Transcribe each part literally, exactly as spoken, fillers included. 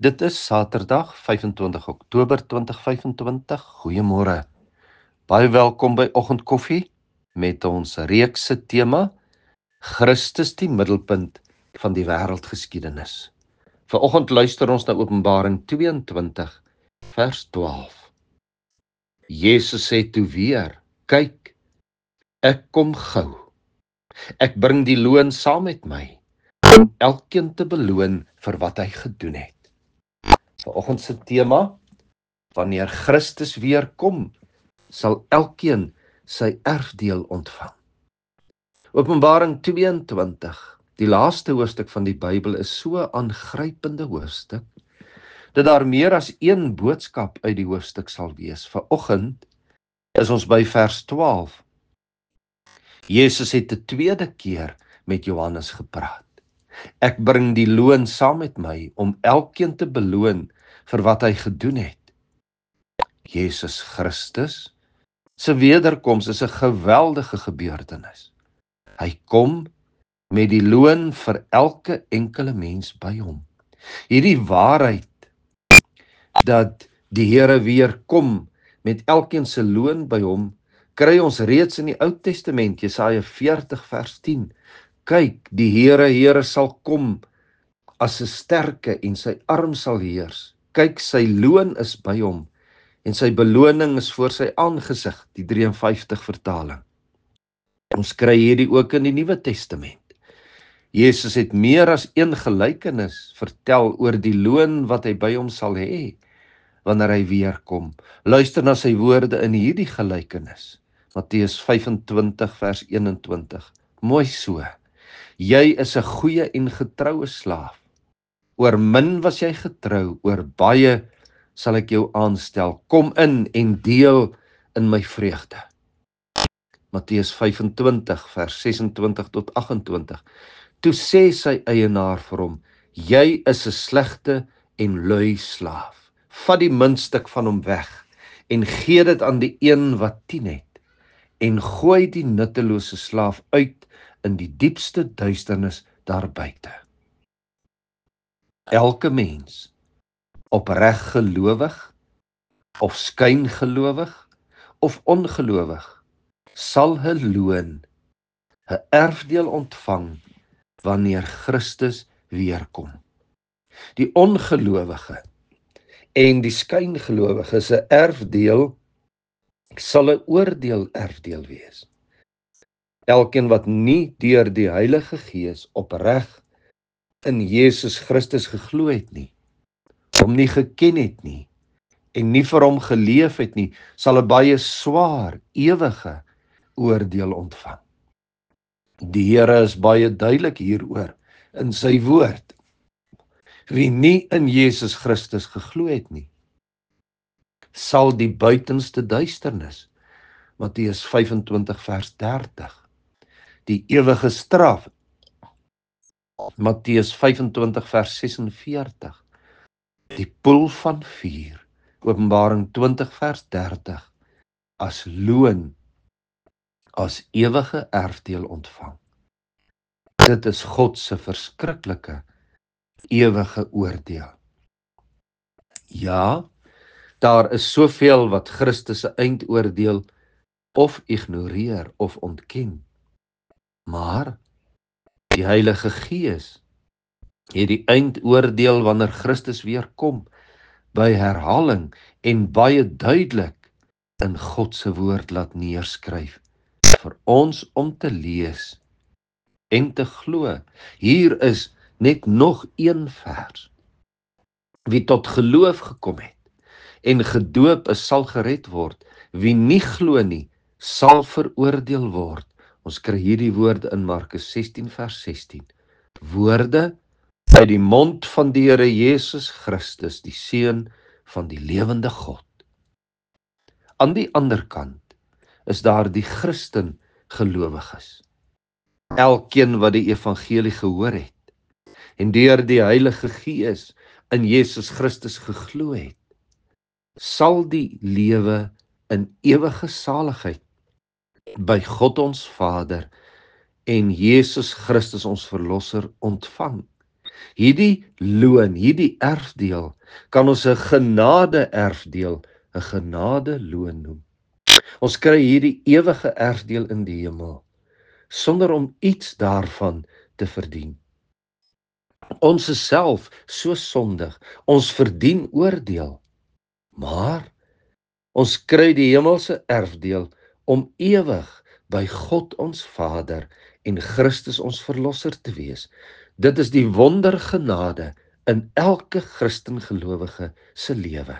Dit is Saterdag, vyfentwintig Oktober twintig vyfentwintig. Goeiemôre. Baie welkom by Oggendkoffie met ons reekse tema Christus die middelpunt van die wêreldgeskiedenis. Vanoggend luister ons na Openbaring tweeëntwintig vers twaalf. Jesus sê toe weer: "Kyk, ek kom gou. Ek bring die loon saam met my om elkeen te beloon vir wat hy gedoen het." Vanoggend se tema: wanneer Christus weer kom, sal elkeen sy erfdeel ontvang. Openbaring tweeëntwintig, die laaste hoofstuk van die Bybel, is so 'n aangrypende hoofstuk dat daar meer as een boodskap uit die hoofstuk sal wees. Vanoggend is ons by vers twaalf. Jesus het 'n tweede keer met Johannes gepraat. Ek bring die loon saam met my om elkeen te beloon vir wat hy gedoen het. Jesus Christus se wederkoms is 'n geweldige gebeurtenis. Hy kom met die loon vir elke enkele mens by hom. Hierdie waarheid dat die Here weer kom met elkeen se loon by hom, kry ons reeds in die Ou Testament, Jesaja veertig vers tien. Kyk, die Here, Here sal kom as 'n sterke en sy arm sal heers. Kyk, sy loon is by hom en sy beloning is voor sy aangesig, die drie en vyftig vertaling. Ons kry hierdie ook in die Nuwe Testament. Jesus het meer as een gelykenis vertel oor die loon wat hy by hom sal hê wanneer hy weer kom. Luister na sy woorde in hierdie gelykenis. Matteus vyfentwintig vers eenentwintig. Mooi so. Jy is 'n goeie en getroue slaaf. Oor min was jy getrou, oor baie sal ek jou aanstel. Kom in en deel in my vreugde. Matteus vyfentwintig vers sesentwintig tot agentwintig. Toe sê sy eienaar vir hom: jy is 'n slegte en lui slaaf. Vat die muntstuk van hom weg en gee dit aan die een wat tien het, en gooi die nuttelose slaaf uit in die diepste duisternis daar buite. Elke mens, opreg gelowig of skyngelowig of ongelowig, sal 'n loon, 'n erfdeel ontvang wanneer Christus weer kom. Die ongelowige en die skyngelowige se erfdeel sal 'n oordeel erfdeel wees. Elkeen wat nie deur die Heilige Gees opreg in Jesus Christus geglo het nie, hom nie geken het nie en nie vir hom geleef het nie, sal 'n baie swaar, ewige oordeel ontvang. Die Here is baie duidelik hieroor in sy woord. Wie nie in Jesus Christus geglo het nie, sal die buitenste duisternis, Matteus vyfentwintig vers dertig, die ewige straf, Matteus vyfentwintig vers sesenveertig, die poel van vuur, Openbaring twintig vers dertig, as loon, as ewige erfdeel ontvang. Dit is God se verskriklike ewige oordeel. Ja, daar is soveel wat Christus se eindoordeel of ignoreer of ontken. Maar die Heilige Gees het die eindoordeel wanneer Christus weer kom by herhaling en baie duidelik in God se woord laat neerskryf vir ons om te lees en te glo. Hier is net nog een vers. Wie tot geloof gekom het en gedoop is, sal gered word. Wie nie glo nie, sal veroordeel word. Ons kry hierdie woorde in Markus sestien vers sestien. Woorde uit die mond van die Here Jesus Christus, die Seun van die lewende God. Aan die ander kant is daar die Christen gelowiges. Elkeen wat die evangelie gehoor het en deur die Heilige Gees in Jesus Christus geglo het, sal die lewe in ewige saligheid by God ons Vader en Jesus Christus ons Verlosser ontvang. Hierdie loon, hierdie erfdeel, kan ons 'n genade erfdeel, 'n genade loon noem. Ons kry hierdie ewige erfdeel in die hemel, sonder om iets daarvan te verdien. Ons is self so sondig, ons verdien oordeel, maar ons kry die hemelse erfdeel om ewig by God ons Vader en Christus ons Verlosser te wees. Dit is die wondergenade in elke Christen gelowige se lewe.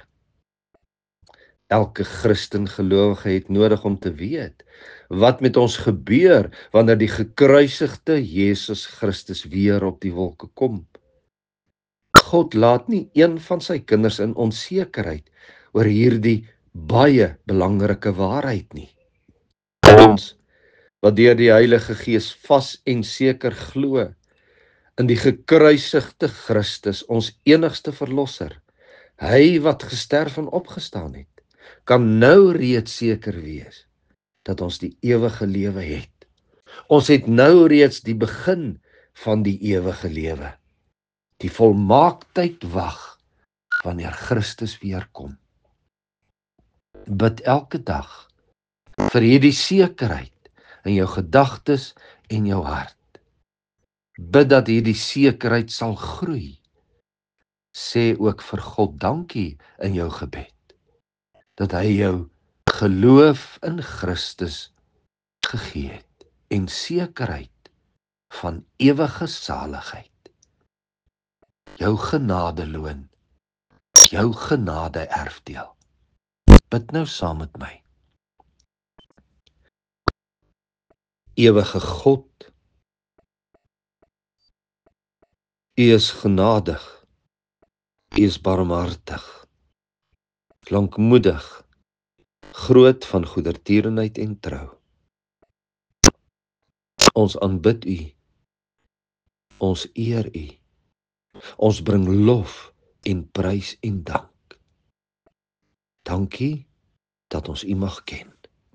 Elke Christen gelowige het nodig om te weet wat met ons gebeur wanneer die gekruisigde Jesus Christus weer op die wolke kom. God laat nie een van sy kinders in onsekerheid oor hierdie baie belangrike waarheid nie. Ons wat deur die Heilige Gees vas en seker glo in die gekruisigde Christus, ons enigste verlosser, hy wat gesterf en opgestaan het, kan nou reeds seker wees dat ons die ewige lewe het. Ons het nou reeds die begin van die ewige lewe. Die volmaaktheid wag wanneer Christus weer kom. Bid elke dag vir hierdie sekerheid in jou gedagtes en jou hart. Bid dat hierdie sekerheid sal groei. Sê ook vir God dankie in jou gebed, dat hy jou geloof in Christus gegee het en sekerheid van ewige saligheid. Jou genadeloon, jou genade erfdeel. Bid nou saam met my. Ewige God, U is genadig, U is barmhartig, lankmoedig, groot van goedertierenheid en trou. Ons aanbid U, ons eer U, ons bring lof en prys en dank. Dankie dat ons U mag ken.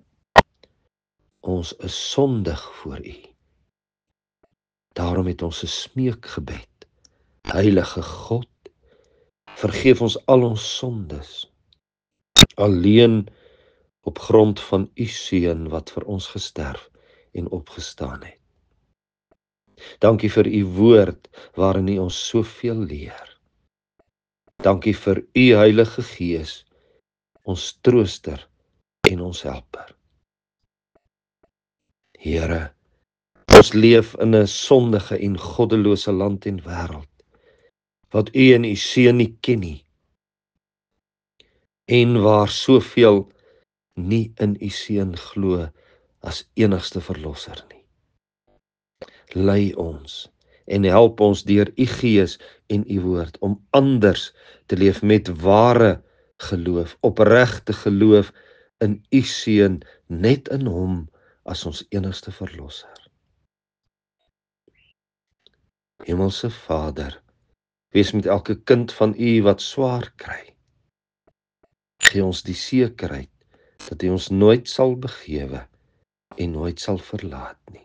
Ons is sondig voor U. Daarom het ons 'n smeekgebed. Heilige God, vergeef ons al ons sondes, alleen op grond van U Seun wat vir ons gesterf en opgestaan het. Dankie vir U woord waarin U ons soveel leer. Dankie vir U Heilige Gees, ons trooster en ons helper. Here, ons leef in 'n sondige en goddelose land en wêreld, wat U en U Seun nie ken nie, en waar soveel nie in U Seun glo as enigste verlosser nie. Lei ons en help ons deur U Gees en U woord om anders te leef met ware geloof, opregte geloof in U Seun, net in Hom as ons enigste verlosser. Hemelse Vader, wees met elke kind van U wat swaar kry. Gee ons die sekerheid dat U ons nooit sal begewe en nooit sal verlaat nie.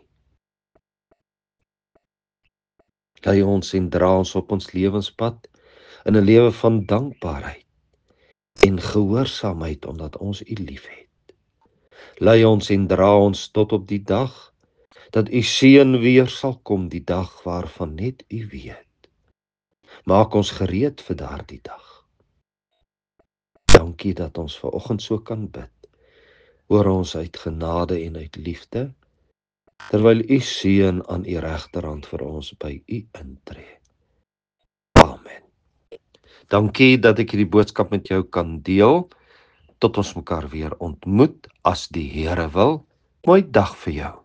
Lei ons en dra ons op ons lewenspad in 'n lewe van dankbaarheid en gehoorsaamheid omdat ons U liefhet. Lei ons en dra ons tot op die dag dat U Seun weer sal kom, die dag waarvan net U weet. Maak ons gereed vir daardie dag. Dankie dat ons vanoggend so kan bid oor ons uit genade en uit liefde, terwyl U Seun aan U regterhand vir ons by U intree. Amen. Dankie dat ek hierdie boodskap met jou kan deel. Tot ons mekaar weer ontmoet as die Here wil. Mooi dag vir jou.